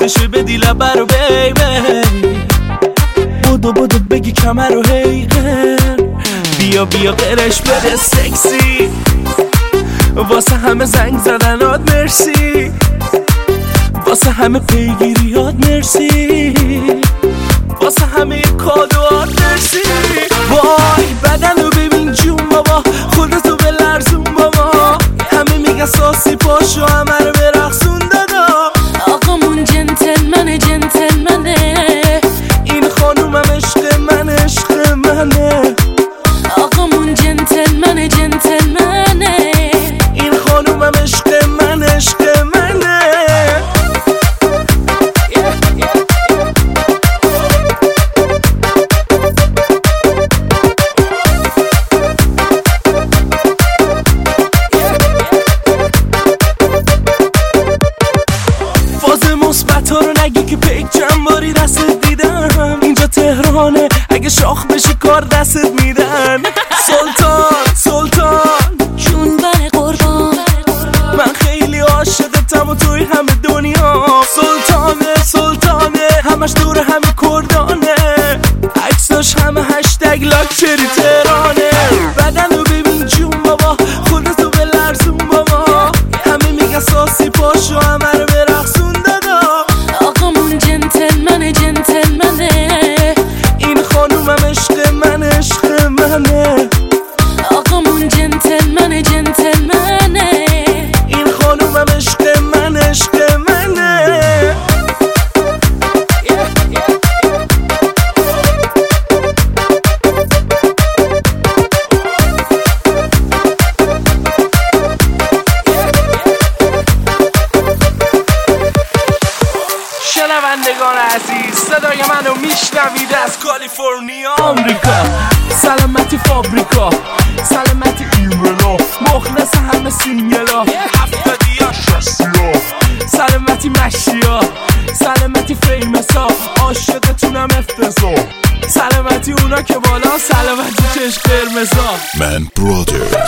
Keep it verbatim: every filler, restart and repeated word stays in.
وقتشه بدی لبه رو بیبی، بودو بودو بگی کمر رو هیگر، بیا بیا قرش بده سکسی، واسه همه زنگ زدنات مرسی، واسه همه پیگیریات مرسی، واسه همه کادوات مرسی. وای بدن رو ببین جون بابا، خودتو بلرزون بابا، همه میگن ساسی پاشو همه رو برقصون دادا. آقامون جنتلمنه جنتلمنه، این خانومم عشق من عشق منه. آقامون جنتلمنه جنتلمنه، این خانومم عشق من عشق منه. مثبت رو نگی که پیک چند باری دستت دیدم، اینجا تهرانه اگه شاخ بشی کار دستت میدن. سلطان سلطان جون بر قربان، من خیلی عاشقتم و توی همه دنیا. سلطانه سلطانه همش دور همه کردانه، عکساش همه هشتگ لاکچری تهرانه. بدن رو ببین جون بابا، خودتو بلرزون بابا، همه میگن ساسی پاشو همه رو برقصون دادا. آقامون جنتلمنه جنتلمنه، این خانومم عشق من عشق منه. آقامون جنتلمنه جنتلمنه، این خانومم عشق من عشق منه. شنوندگان عزیز، صدای منو میشنوید از کالیفرنیا آمریکا. سلامتی فابریکا، سلامتی ایملا، مخلص همه سینگلا هفتادی یا شستیا. سلامتی مشیا، سلامتی فیمسا، عاشقتونم افتضاح. سلامتی اونا که بالا، سلامتی چشم قرمزا. من برادر